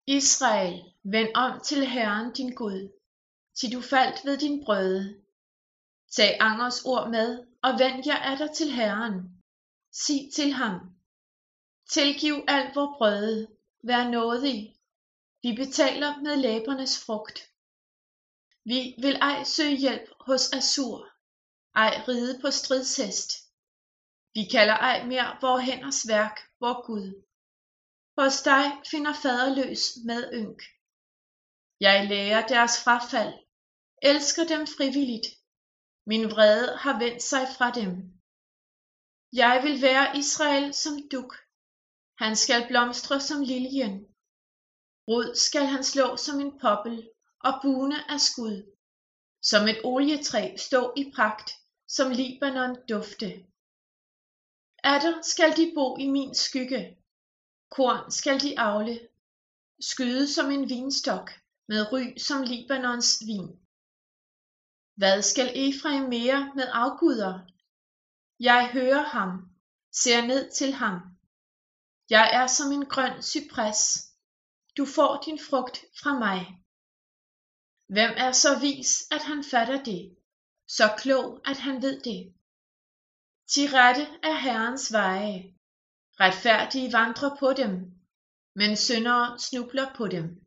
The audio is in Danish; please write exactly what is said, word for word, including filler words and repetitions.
Israel, vend om til Herren din Gud, til du faldt ved din brøde. Tag angers ord med, og vend jer atter til Herren. Sig til ham: tilgiv alt vor brøde, vær nådig, vi betaler med læbernes frugt. Vi vil ej søge hjælp hos Assur, ej ride på stridshest. Vi kalder ej mere vor hænders værk, vor Gud. Hos dig finder faderløs med ynk. Jeg lærer deres frafald, elsker dem frivilligt. Min vrede har vendt sig fra dem. Jeg vil være Israel som dug. Han skal blomstre som liljen. Rod skal han slå som en poppel, og bune af skud. Som et olietræ stå i pragt, som Libanon dufte. Atter skal de bo i min skygge. Korn skal de avle, skyde som en vinstok, med ry som Libanons vin. Hvad skal Efraim mere med afguder? Jeg hører ham, ser ned til ham. Jeg er som en grøn cypres. Du får din frugt fra mig. Hvem er så vis, at han fatter det, så klog, at han ved det? Til rette er Herrens veje. Retfærdige vandrer på dem, men syndere snubler på dem.